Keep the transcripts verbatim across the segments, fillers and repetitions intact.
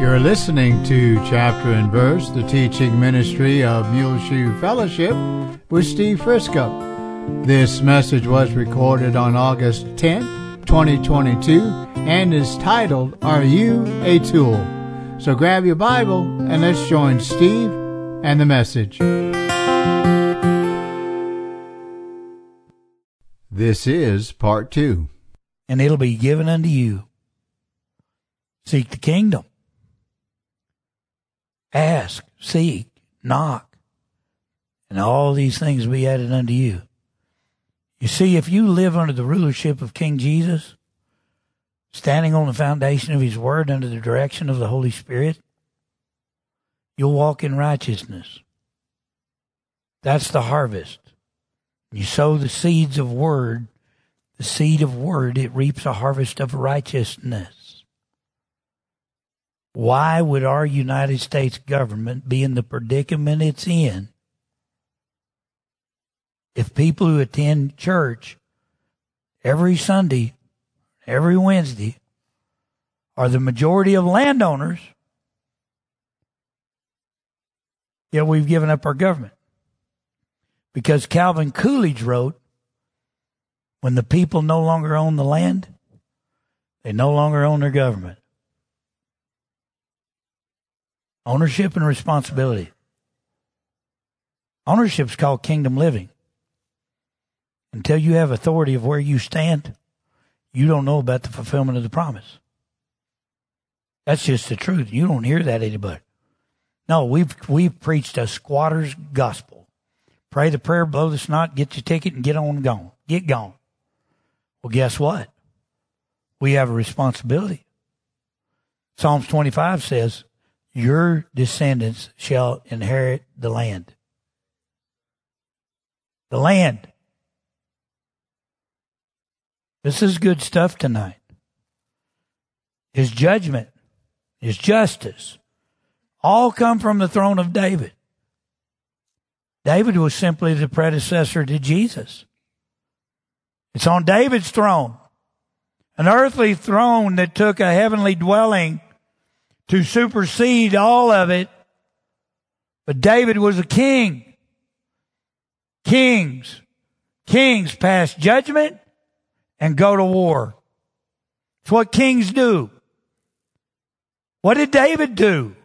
You're listening to Chapter and Verse, the teaching ministry of Muleshoe Fellowship with Steve Frisco. This message was recorded on August tenth, twenty twenty-two, and is titled, Are You a Tool? So grab your Bible and let's join Steve and the message. This is part two. And it'll be given unto you. Seek the kingdom. Ask, seek, knock, and all these things will be added unto you. You see, if you live under the rulership of King Jesus, standing on the foundation of His Word under the direction of the Holy Spirit, you'll walk in righteousness. That's the harvest. You sow the seeds of Word, the seed of Word, it reaps a harvest of righteousness. Why would our United States government be in the predicament it's in if people who attend church every Sunday, every Wednesday, are the majority of landowners, yet we've given up our government? Because Calvin Coolidge wrote, when the people no longer own the land, they no longer own their government. Ownership and responsibility. Ownership is called kingdom living. Until you have authority of where you stand, you don't know about the fulfillment of the promise. That's just the truth. You don't hear that anybody. No, we've we've preached a squatter's gospel. Pray the prayer, blow the snot, get your ticket, and get on gone. Get gone. Well, guess what? We have a responsibility. Psalms twenty-five says, your descendants shall inherit the land. The land. This is good stuff tonight. His judgment, His justice, all come from the throne of David. David was simply the predecessor to Jesus. It's on David's throne. An earthly throne that took a heavenly dwelling to supersede all of it. But David was a king. Kings. Kings pass judgment and go to war. It's what kings do. What did David do?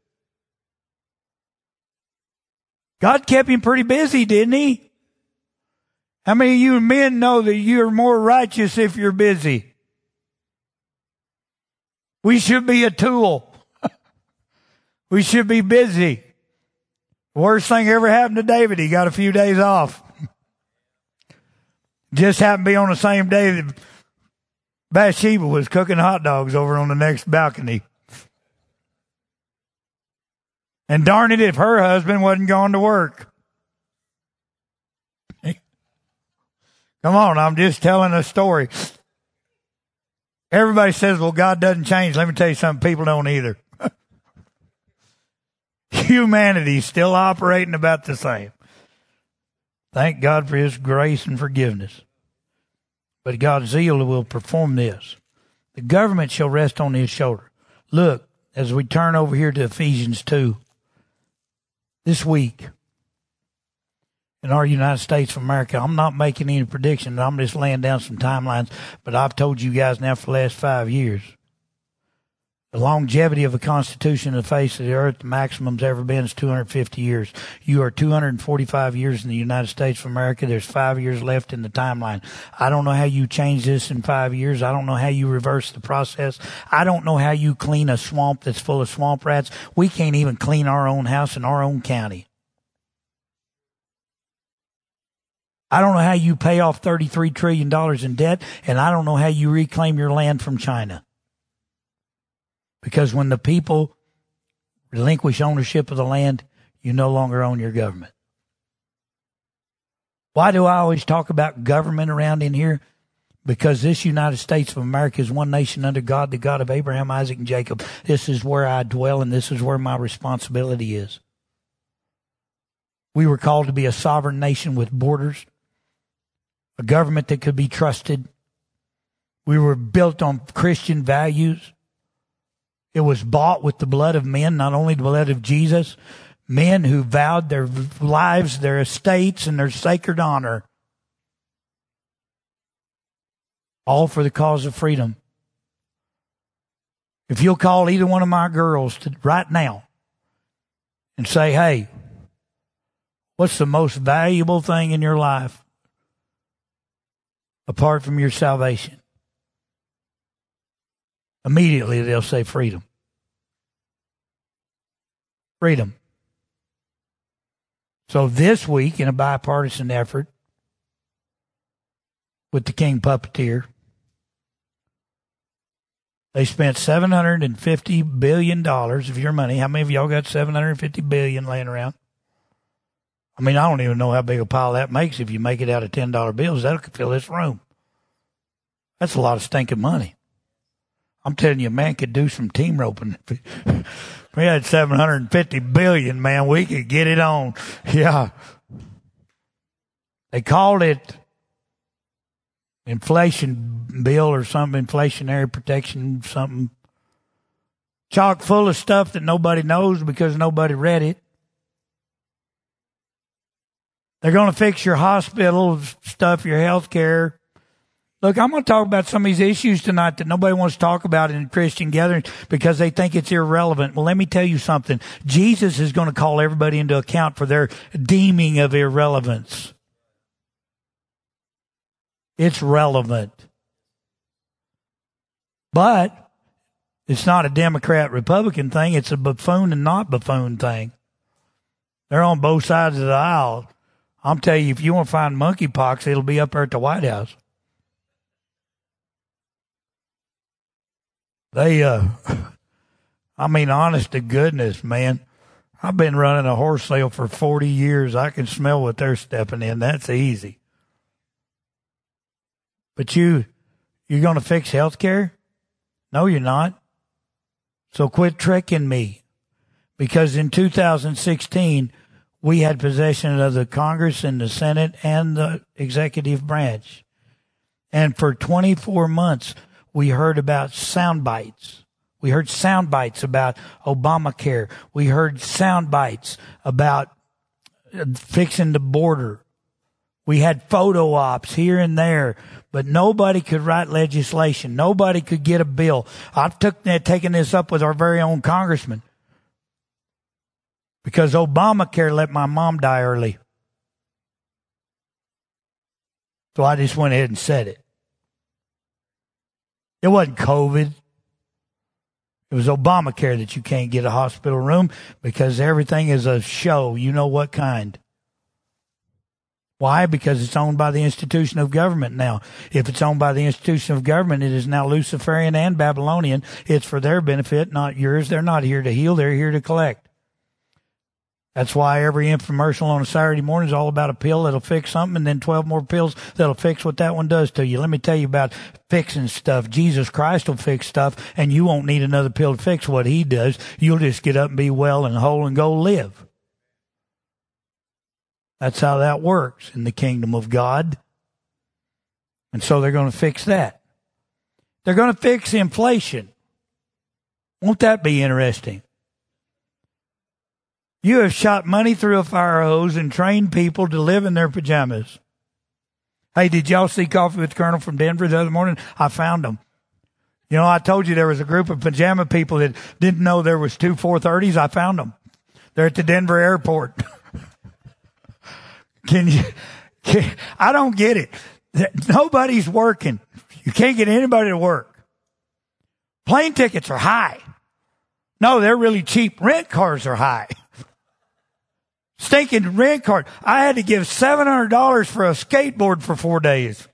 God kept him pretty busy, didn't He? How many of you men know that you're more righteous if you're busy? We should be a tool. We should be busy. Worst thing ever happened to David, he got a few days off. Just happened to be on the same day that Bathsheba was cooking hot dogs over on the next balcony. And darn it if her husband wasn't going to work. Come on, I'm just telling a story. Everybody says, well, God doesn't change. Let me tell you something, people don't either. Humanity's still operating about the same. Thank God for His grace and forgiveness. But God's zeal will perform this. The government shall rest on His shoulder. Look, as we turn over here to Ephesians two, this week in our United States of America, I'm not making any predictions. I'm just laying down some timelines. But I've told you guys now for the last five years, the longevity of a constitution on the face of the earth, the maximum's ever been is two hundred fifty years. You are two hundred forty-five years in the United States of America. There's five years left in the timeline. I don't know how you change this in five years. I don't know how you reverse the process. I don't know how you clean a swamp that's full of swamp rats. We can't even clean our own house in our own county. I don't know how you pay off thirty-three trillion dollars in debt, and I don't know how you reclaim your land from China. Because when the people relinquish ownership of the land, you no longer own your government. Why do I always talk about government around in here? Because this United States of America is one nation under God, the God of Abraham, Isaac, and Jacob. This is where I dwell, and this is where my responsibility is. We were called to be a sovereign nation with borders, a government that could be trusted. We were built on Christian values. It was bought with the blood of men, not only the blood of Jesus, men who vowed their lives, their estates, and their sacred honor, all for the cause of freedom. If you'll call either one of my girls to, right now and say, hey, what's the most valuable thing in your life apart from your salvation? Immediately they'll say freedom. Freedom. So this week, in a bipartisan effort with the King Puppeteer, they spent seven hundred fifty billion dollars of your money. How many of y'all got seven hundred fifty billion dollars laying around? I mean, I don't even know how big a pile that makes if you make it out of ten dollar bills. That'll fill this room. That's a lot of stinking money. I'm telling you, a man could do some team roping. If we had seven hundred fifty billion dollars, man, we could get it on. Yeah. They called it inflation bill or something, inflationary protection, something. Chock full of stuff that nobody knows because nobody read it. They're going to fix your hospital stuff, your health care. Look, I'm going to talk about some of these issues tonight that nobody wants to talk about in Christian gatherings because they think it's irrelevant. Well, let me tell you something. Jesus is going to call everybody into account for their deeming of irrelevance. It's relevant. But it's not a Democrat-Republican thing. It's a buffoon and not buffoon thing. They're on both sides of the aisle. I'm telling you, if you want to find monkeypox, it'll be up there at the White House. They, uh, I mean, honest to goodness, man, I've been running a horse sale for forty years. I can smell what they're stepping in. That's easy. But you, you're going to fix health care? No, you're not. So quit tricking me. Because in two thousand sixteen, we had possession of the Congress and the Senate and the executive branch. And for twenty-four months, we heard about sound bites. We heard sound bites about Obamacare. We heard sound bites about fixing the border. We had photo ops here and there, but nobody could write legislation. Nobody could get a bill. I've took, taken this up with our very own congressman because Obamacare let my mom die early. So I just went ahead and said it. It wasn't COVID. It was Obamacare that you can't get a hospital room because everything is a show. You know what kind. Why? Because it's owned by the institution of government now. If it's owned by the institution of government, it is now Luciferian and Babylonian. It's for their benefit, not yours. They're not here to heal. They're here to collect. That's why every infomercial on a Saturday morning is all about a pill that'll fix something and then twelve more pills that'll fix what that one does to you. Let me tell you about fixing stuff. Jesus Christ will fix stuff and you won't need another pill to fix what he does. You'll just get up and be well and whole and go live. That's how that works in the kingdom of God. And so they're going to fix that. They're going to fix inflation. Won't that be interesting? You have shot money through a fire hose and trained people to live in their pajamas. Hey, did y'all see Coffee with the Colonel from Denver the other morning? I found them. You know, I told you there was a group of pajama people that didn't know there was two four thirties. I found them. They're at the Denver airport. Can you, can, I don't get it. Nobody's working. You can't get anybody to work. Plane tickets are high. No, they're really cheap. Rent cars are high. Stinking rent car. I had to give seven hundred dollars for a skateboard for four days.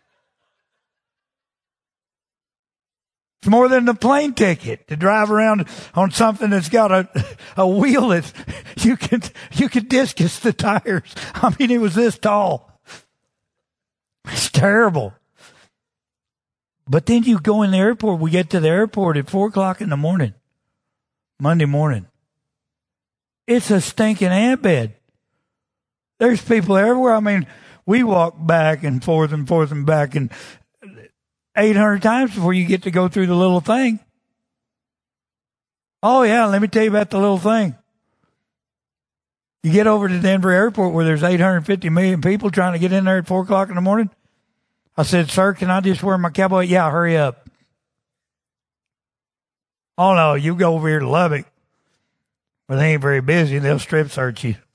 It's more than the plane ticket to drive around on something that's got a, a wheel that you can, you can discus the tires. I mean, it was this tall. It's terrible. But then you go in the airport. We get to the airport at four o'clock in the morning, Monday morning. It's a stinking ant bed. There's people everywhere. I mean, we walk back and forth and forth and back and eight hundred times before you get to go through the little thing. Oh, yeah, let me tell you about the little thing. You get over to Denver Airport where there's eight hundred fifty million people trying to get in there at four o'clock in the morning. I said, sir, can I just wear my cowboy? Yeah, hurry up. Oh, no, you go over here to Lubbock where they ain't very busy. They'll strip search you.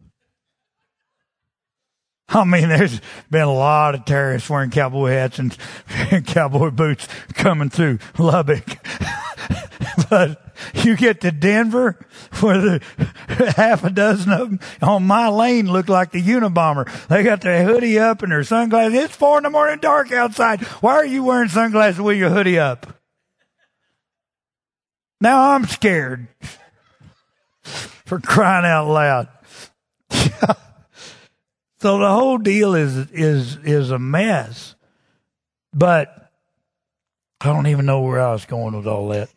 I mean, there's been a lot of terrorists wearing cowboy hats and cowboy boots coming through Lubbock. But you get to Denver, where the half a dozen of them on my lane look like the Unabomber. They got their hoodie up and their sunglasses. It's four in the morning, dark outside. Why are you wearing sunglasses with your hoodie up? Now I'm scared. For crying out loud. So the whole deal is is is a mess. But I don't even know where I was going with all that.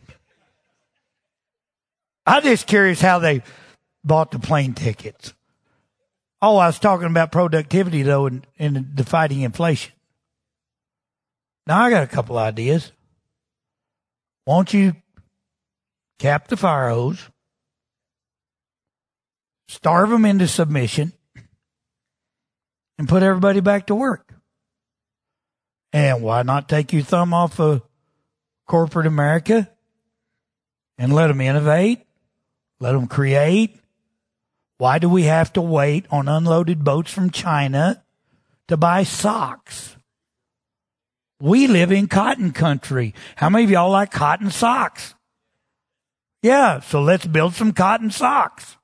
I'm just curious how they bought the plane tickets. Oh, I was talking about productivity, though, and, and the fighting inflation. Now, I got a couple ideas. Won't you cap the fire hose, starve them into submission, and put everybody back to work? And why not take your thumb off of corporate America and let them innovate? Let them create. Why do we have to wait on unloaded boats from China to buy socks? We live in cotton country. How many of y'all like cotton socks? Yeah, so let's build some cotton socks.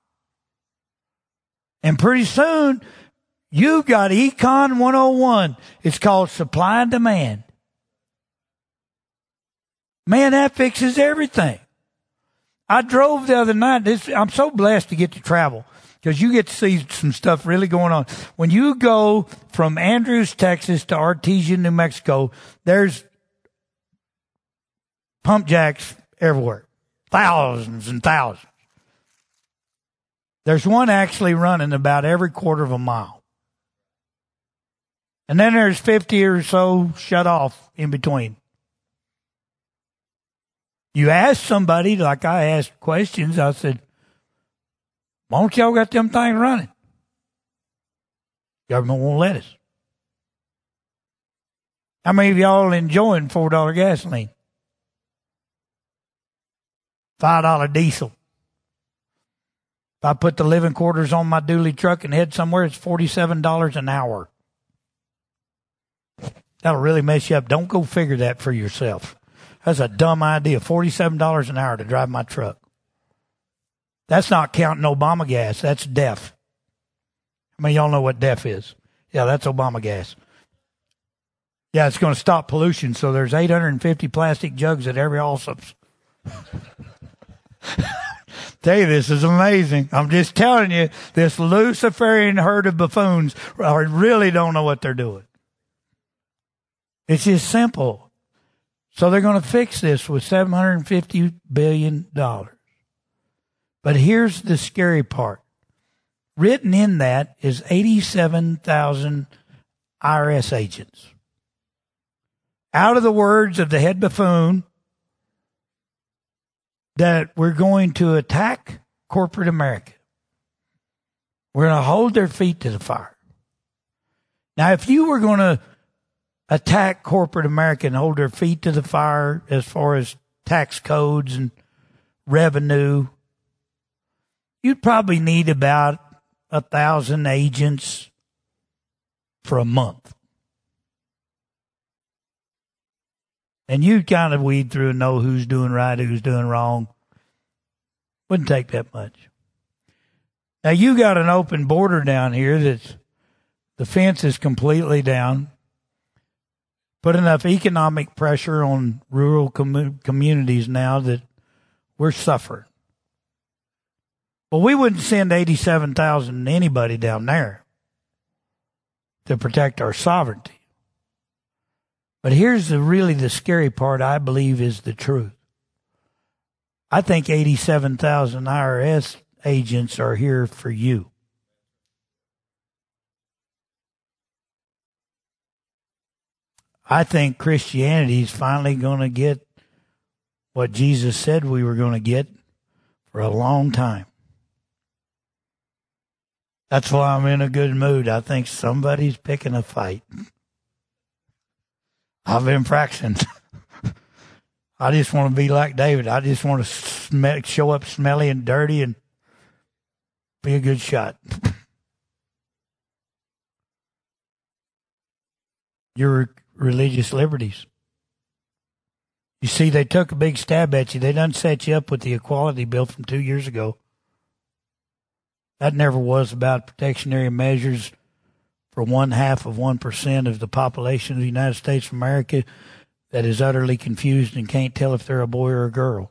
And pretty soon, you've got Econ one oh one. It's called supply and demand. Man, that fixes everything. I drove the other night. This, I'm so blessed to get to travel because you get to see some stuff really going on. When you go from Andrews, Texas to Artesia, New Mexico, there's pump jacks everywhere. Thousands and thousands. There's one actually running about every quarter of a mile. And then there's fifty or so shut off in between. You ask somebody, like I asked questions, I said, why don't y'all got them things running? Government won't let us. How many of y'all enjoying four dollar gasoline? five dollar diesel. If I put the living quarters on my dually truck and head somewhere, it's forty-seven dollars an hour. That'll really mess you up. Don't go figure that for yourself. That's a dumb idea. forty-seven dollars an hour to drive my truck. That's not counting Obama gas. That's D E F. I mean, y'all know what D E F is. Yeah, that's Obama gas. Yeah, it's going to stop pollution. So there's eight hundred fifty plastic jugs at every Allsup's. Tell you, this is amazing. I'm just telling you, this Luciferian herd of buffoons really don't know what they're doing. It's just simple. So they're going to fix this with seven hundred fifty billion dollars. But here's the scary part. Written in that is eighty-seven thousand I R S agents. Out of the words of the head buffoon, that we're going to attack corporate America. We're going to hold their feet to the fire. Now, if you were going to attack corporate America and hold their feet to the fire as far as tax codes and revenue, you'd probably need about a thousand agents for a month. And you kind of weed through and know who's doing right, who's doing wrong. Wouldn't take that much. Now, you got an open border down here that's, the fence is completely down. Put enough economic pressure on rural com- communities now that we're suffering. Well, we wouldn't send eighty-seven thousand anybody down there to protect our sovereignty. But here's the really the scary part, I believe, is the truth. I think eighty-seven thousand I R S agents are here for you. I think Christianity is finally going to get what Jesus said we were going to get for a long time. That's why I'm in a good mood. I think somebody's picking a fight. I've been practicing. I just want to be like David. I just want to smell, show up smelly and dirty and be a good shot. Your religious liberties. You see, they took a big stab at you. They done set you up with the equality bill from two years ago. That never was about protectionary measures for one half of one percent of the population of the United States of America that is utterly confused and can't tell if they're a boy or a girl.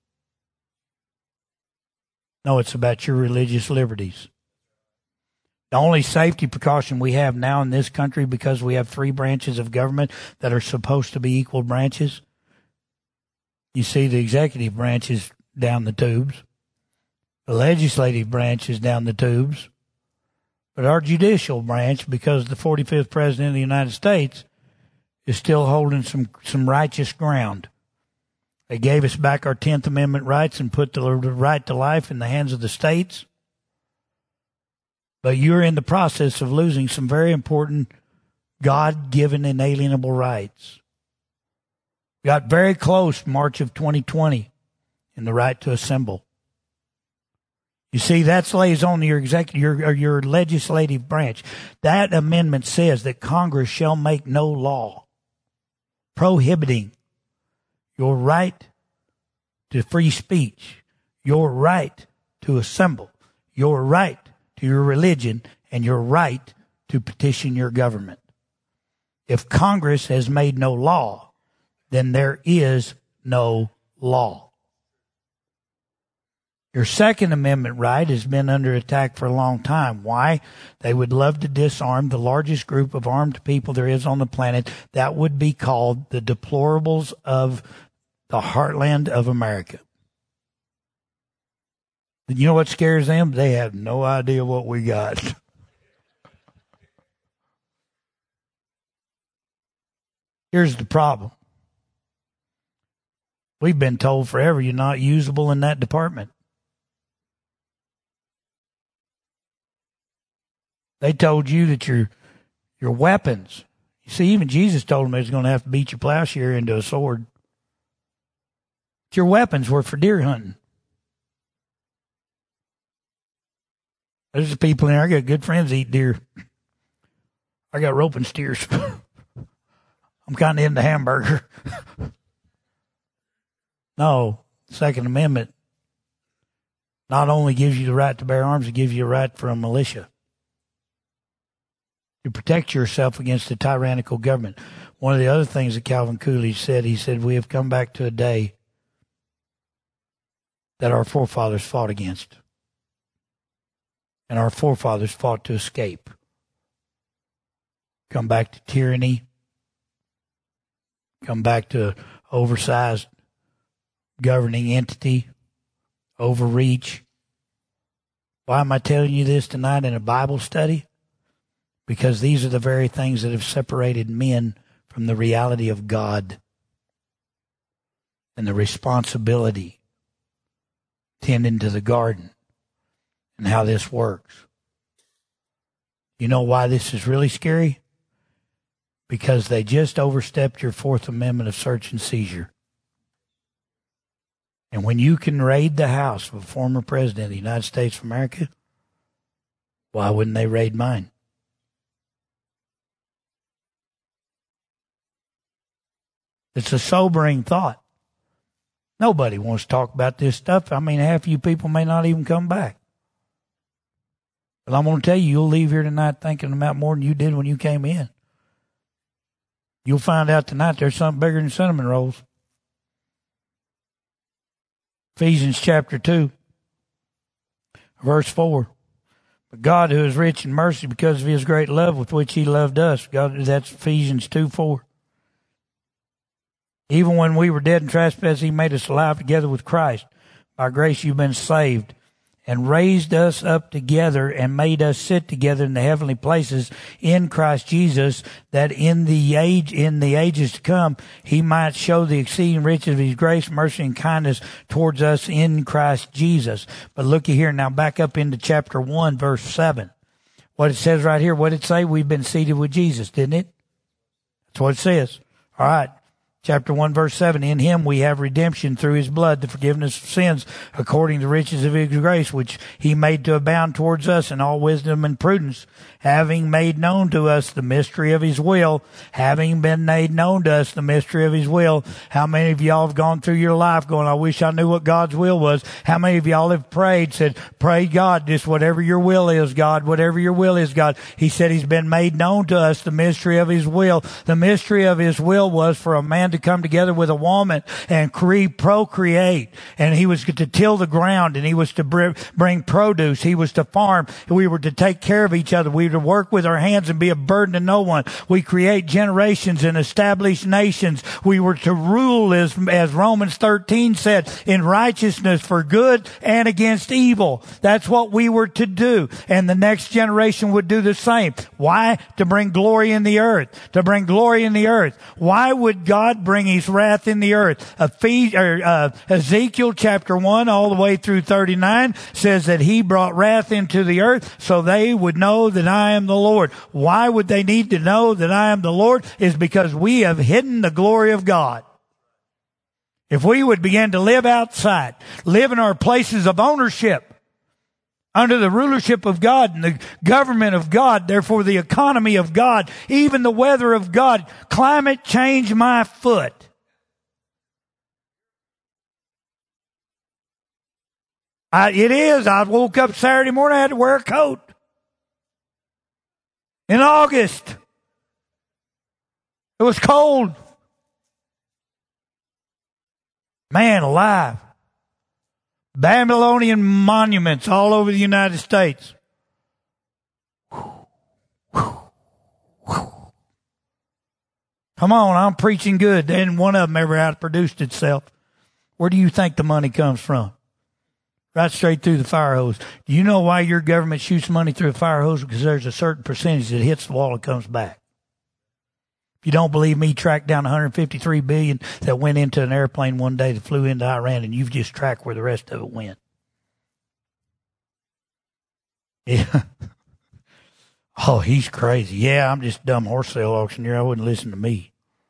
No, it's about your religious liberties. The only safety precaution we have now in this country, because we have three branches of government that are supposed to be equal branches. You see, the executive branch is down the tubes. The legislative branch is down the tubes. But our judicial branch, because the forty-fifth President of the United States is still holding some, some righteous ground. They gave us back our tenth Amendment rights and put the right to life in the hands of the states. But you're in the process of losing some very important God-given inalienable rights. We got very close March of twenty twenty in the right to assemble. You see, that lays on your executive, your, your legislative branch. That amendment says that Congress shall make no law prohibiting your right to free speech, your right to assemble, your right to your religion, and your right to petition your government. If Congress has made no law, then there is no law. Your Second Amendment right has been under attack for a long time. Why? They would love to disarm the largest group of armed people there is on the planet. That would be called the deplorables of the heartland of America. You know what scares them? They have no idea what we got. Here's the problem. We've been told forever you're not usable in that department. They told you that your your weapons. You see, even Jesus told them they was going to have to beat your plowshare into a sword. But your weapons were for deer hunting. There's the people in there. I got good friends that eat deer. I got roping steers. I'm kind of into hamburger. No, Second Amendment not only gives you the right to bear arms, it gives you a right for a militia to protect yourself against a tyrannical government. One of the other things that Calvin Coolidge said, he said, we have come back to a day that our forefathers fought against. And our forefathers fought to escape. Come back to tyranny. Come back to oversized governing entity. Overreach. Why am I telling you this tonight in a Bible study? Because these are the very things that have separated men from the reality of God and the responsibility tending to the garden and how this works. You know why this is really scary? Because they just overstepped your Fourth Amendment of search and seizure. And when you can raid the house of a former president of the United States of America, why wouldn't they raid mine? It's a sobering thought. Nobody wants to talk about this stuff. I mean, half of you people may not even come back. But I'm going to tell you, you'll leave here tonight thinking about more than you did when you came in. You'll find out tonight there's something bigger than cinnamon rolls. Ephesians chapter two, verse four. But God, who is rich in mercy because of his great love with which he loved us. God, that's Ephesians two four. Even when we were dead in trespasses, he made us alive together with Christ. By grace you've been saved. and raised us up together and made us sit together in the heavenly places in Christ Jesus, that in the age, in the ages to come, he might show the exceeding riches of his grace, mercy, and kindness towards us in Christ Jesus. But looky here now, back up into chapter one, verse seven. What it says right here, what did it say? We've been seated with Jesus, didn't it? That's what it says. All right. Chapter one, verse seven, in him we have redemption through his blood, the forgiveness of sins, according to the riches of his grace, which he made to abound towards us in all wisdom and prudence, having made known to us the mystery of his will, having been made known to us the mystery of his will. How many of y'all have gone through your life going, I wish I knew what God's will was? How many of y'all have prayed, said, pray God, just whatever your will is, God, whatever your will is, God. He said he's been made known to us the mystery of his will. The mystery of his will was for a man to come together with a woman and cre- procreate. And he was to till the ground, and he was to br- bring produce. He was to farm. We were to take care of each other. We were to work with our hands and be a burden to no one. We create generations and establish nations. We were to rule, as, as Romans thirteen said, in righteousness for good and against evil. That's what we were to do. And the next generation would do the same. Why? To bring glory in the earth. To bring glory in the earth. Why would God bring his wrath in the earth? Ephes- or, uh, Ezekiel chapter one all the way through thirty-nine says that he brought wrath into the earth so they would know that I am the Lord. Why would they need to know that I am the Lord? Is because we have hidden the glory of God. If we would begin to live outside, live in our places of ownership, under the rulership of God and the government of God, therefore the economy of God, even the weather of God, climate change my foot. I, it is. I woke up Saturday morning, I had to wear a coat. In August. It was cold. Man alive. Babylonian monuments all over the United States. Come on, I'm preaching good. And one of them ever outproduced itself. Where do you think the money comes from? Right straight through the fire hose. Do you know why your government shoots money through a fire hose? Because there's a certain percentage that hits the wall and comes back. If you don't believe me, track down one hundred fifty-three billion dollars that went into an airplane one day that flew into Iran, and you've just tracked where the rest of it went. Yeah. Oh, he's crazy. Yeah, I'm just a dumb horse sale auctioneer. I wouldn't listen to me.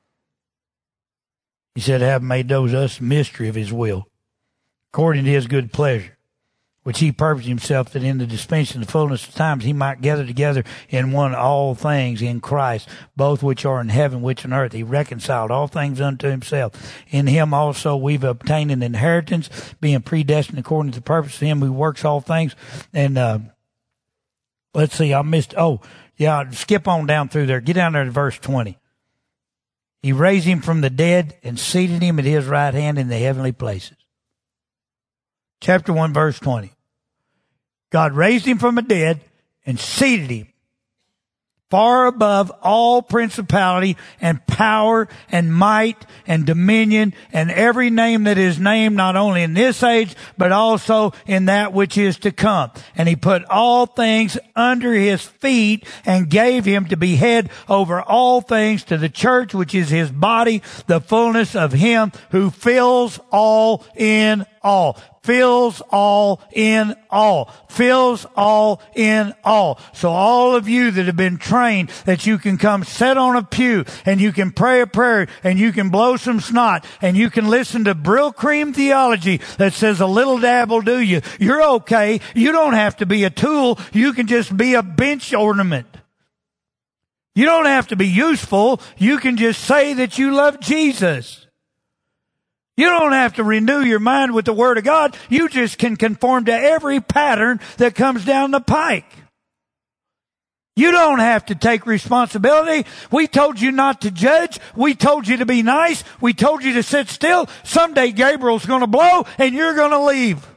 He said, have made those us mystery of his will, according to his good pleasure, which he purposed himself that in the dispensation of the fullness of times he might gather together in one all things in Christ, both which are in heaven, which on earth. He reconciled all things unto himself. In him also we've obtained an inheritance, being predestined according to the purpose of him who works all things. And uh let's see, I missed, oh, yeah, skip on down through there. Get down there to verse twenty. He raised him from the dead and seated him at his right hand in the heavenly places. Chapter one, verse twenty. God raised him from the dead and seated him far above all principality and power and might and dominion and every name that is named, not only in this age, but also in that which is to come. And he put all things under his feet and gave him to be head over all things to the church, which is his body, the fullness of him who fills all in all. Fills all in all. Fills all in all. So all of you that have been trained that you can come sit on a pew and you can pray a prayer and you can blow some snot and you can listen to Brill Cream theology that says a little dab will do you. You're okay. You don't have to be a tool. You can just be a bench ornament. You don't have to be useful. You can just say that you love Jesus. You don't have to renew your mind with the Word of God. You just can conform to every pattern that comes down the pike. You don't have to take responsibility. We told you not to judge. We told you to be nice. We told you to sit still. Someday Gabriel's going to blow and you're going to leave.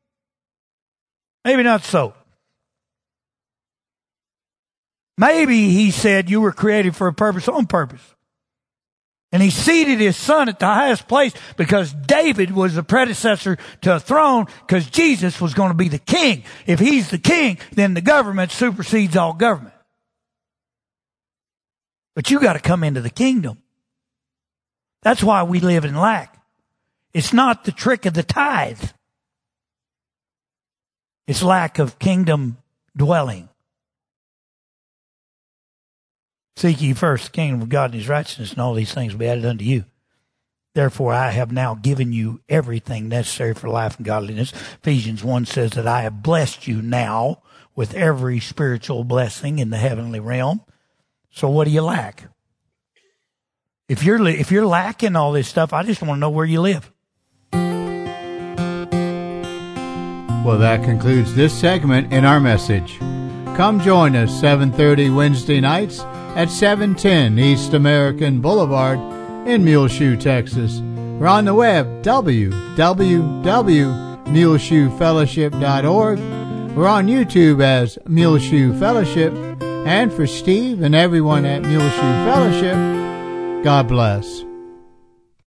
Maybe not so. Maybe he said you were created for a purpose on purpose. And he seated his son at the highest place because David was the predecessor to a throne, because Jesus was going to be the king. If he's the king, then the government supersedes all government. But you got to come into the kingdom. That's why we live in lack. It's not the trick of the tithe. It's lack of kingdom dwelling. Seek ye first the kingdom of God and his righteousness, and all these things will be added unto you. Therefore I have now given you everything necessary for life and godliness. Ephesians one says that I have blessed you now with every spiritual blessing in the heavenly realm. So what do you lack? If you're, if you're lacking all this stuff, I just want to know where you live. Well, that concludes this segment in our message. Come join us seven thirty Wednesday nights at seven ten East American Boulevard in Muleshoe, Texas. We're on the web, w w w dot muleshoe fellowship dot org. We're on YouTube as Muleshoe Fellowship. And for Steve and everyone at Muleshoe Fellowship, God bless.